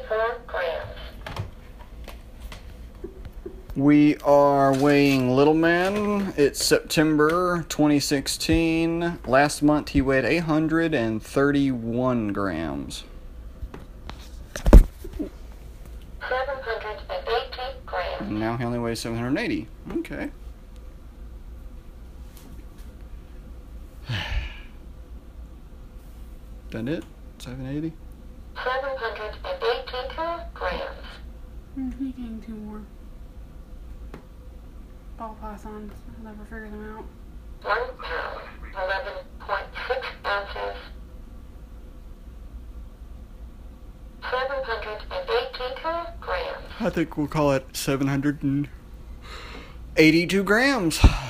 grams. We are weighing Little Man. It's September 2016. Last month he weighed 831 grams. 780 grams. And now he only weighs 780. Okay. That it? 780? 782 grams. He gained 2 more. Ball pythons. I'll never figure them out. 1 pound, 11.6 ounces. 782 grams. I think we'll call it 782 grams.